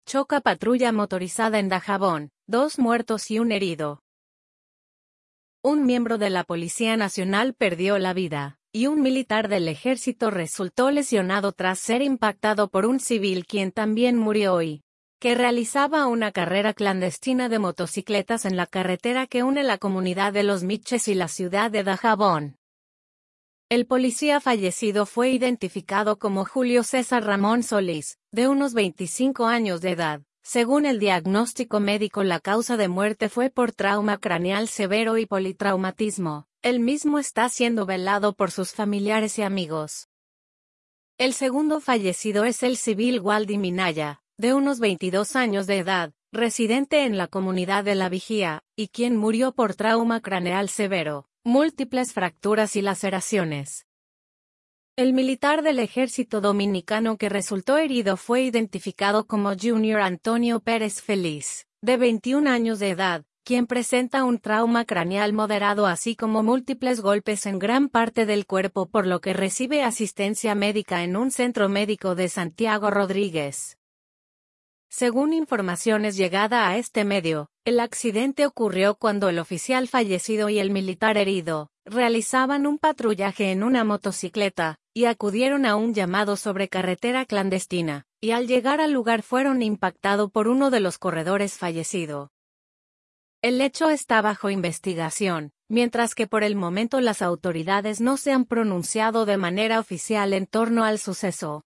choca patrulla motorizada en Dajabón, 2 muertos y 1 herido. Un miembro de la Policía Nacional perdió la vida, y un militar del ejército resultó lesionado tras ser impactado por un civil quien también murió hoy, que realizaba una carrera clandestina de motocicletas en la carretera que une la comunidad de Los Miches y la ciudad de Dajabón. El policía fallecido fue identificado como Julio César Ramón Solís, de unos 25 años de edad. Según el diagnóstico médico, la causa de muerte fue por trauma craneal severo y politraumatismo. El mismo está siendo velado por sus familiares y amigos. El segundo fallecido es el civil Waldy Minaya, de unos 22 años de edad, residente en la comunidad de La Vigía, y quien murió por trauma craneal severo, múltiples fracturas y laceraciones. El militar del ejército dominicano que resultó herido fue identificado como Junior Antonio Pérez Feliz, de 21 años de edad, quien presenta un trauma craneal moderado así como múltiples golpes en gran parte del cuerpo, por lo que recibe asistencia médica en un centro médico de Santiago Rodríguez. Según informaciones llegada a este medio, el accidente ocurrió cuando el oficial fallecido y el militar herido realizaban un patrullaje en una motocicleta, y acudieron a un llamado sobre carretera clandestina, y al llegar al lugar fueron impactados por uno de los corredores fallecido. El hecho está bajo investigación, mientras que por el momento las autoridades no se han pronunciado de manera oficial en torno al suceso.